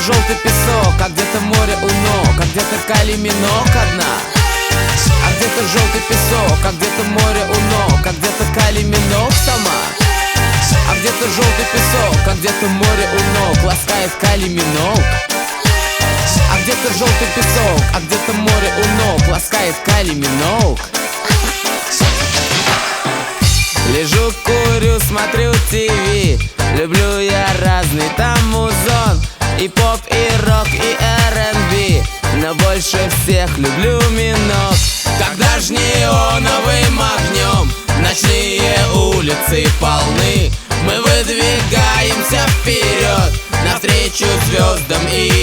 желтый песок, а где-то море у ног, а где-то Кали Минок одна. А где-то желтый песок, а где-то море у ног, а где-то Кали Минок сама. А где-то желтый песок, а где-то море у ног ласкает Кали Минок. А где-то желтый песок, а где-то море у ног ласкает Кали Минок. Лежу, курю, смотрю ТВ. Люблю я разный там музон, и поп, и рок, и R&B, но больше всех люблю Минок. Когда ж неоновым огнем ночные улицы полны, мы выдвигаемся вперед навстречу звездам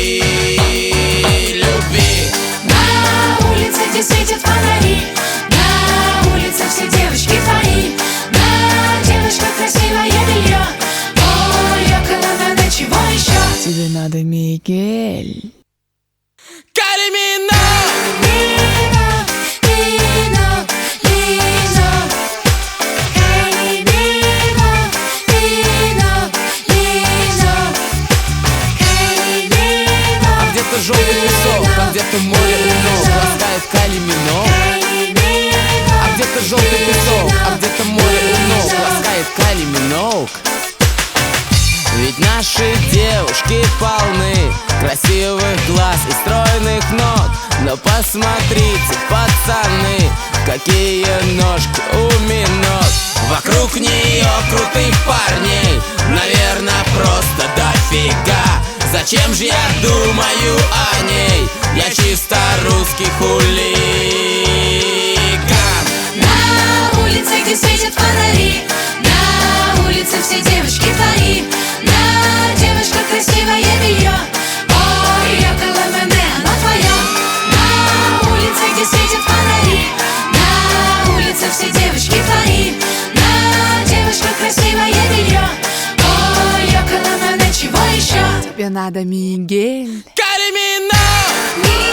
и любви. На улице, где светят фонари, на улице все девочки твои. На девушках красивое белье, ой, около надо чего еще? Тебе надо Мигель. Кали Минок! Желтый песок, а где-то море у ног ласкает Кали Минок. А где-то желтый песок, а где-то море у ног ласкает Кали Минок. Ведь наши девушки полны красивых глаз и стройных ног. Но посмотрите, пацаны, какие ножки у Минок. Вокруг нее крутых парней, наверное, просто дофига. Зачем же я думаю о ней? Я чисто русский хулиган. На улице, где светят фонари, на улице все девочки твои. На девушках красивое белье, ой, около мене оно твое. На улице, где светят фонари, на улице все девочки твои. На девушках красивое белье, ой, около мене чего еще? Тебе надо Мигель. Кали Минок!